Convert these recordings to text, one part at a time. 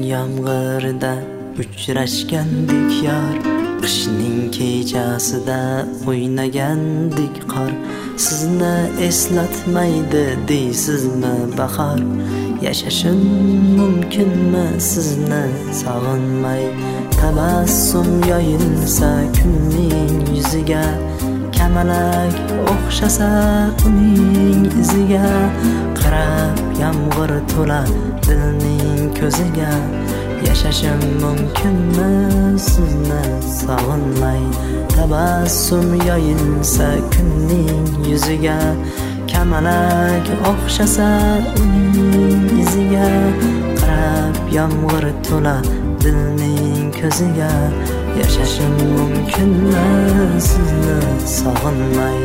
yomg'irida uchrashgandik yor, qishning kechasida o'ynagandik qor. Sizni eslatmaydi deysizmi bahor? Yashashim mumkinmi sizni sog'inmay? Tabassum yoyilsa kunning yuziga, kamalak o'xshasa uning iziga, qarab yomg'ir to'la dilning ko'ziga. Yashashim mumkinmi sizni sog'inmay? Tabassum yoyilsa kunning yuziga, kamalak o'xshasa uning iziga, qarab yomg'ir to'la dilning ko'ziga. Yashashim mumkinmi sizni sog'inmay?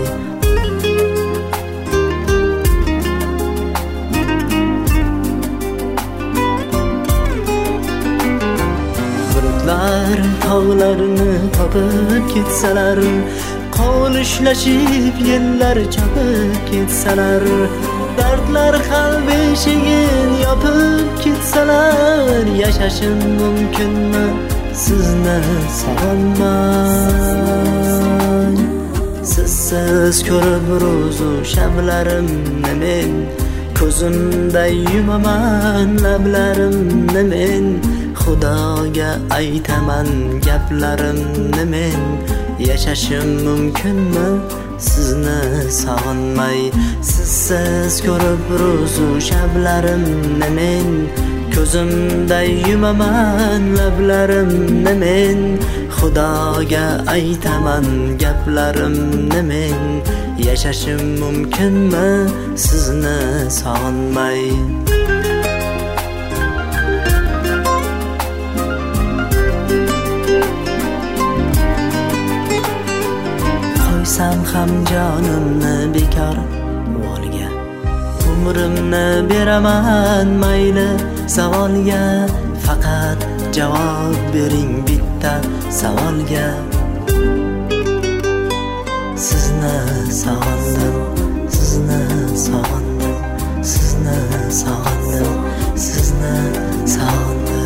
Bulutlar tog'larni topib ketsalar, qovlishlashib yillar chopib ketsalar, dardlar qalb eshigin yopib ketsalar, yashashim mumkinmi sizni sog'inmay? Sizsiz ko'rib ro'zu shamlarimni men, ko'zimda yumaman lablarimni men, Xudoga aytaman gaplarimni men. Yashashim mumkinmi sizni sog'inmay? Sizsiz ko'rib ro'zu shablarimni men, ko'zimda yumaman lablarimni men, Xudoga aytaman gaplarimni men. Yashashim mumkinmi sizni sog'inmay? Qo'ysam ham jonimni bekor volga, umrimni beraman mayli savolga. Faqat javob bering bitta savolga. Sizni sog'indim, sizni sog'indim, sizni sog'indim, sizni sog'indim.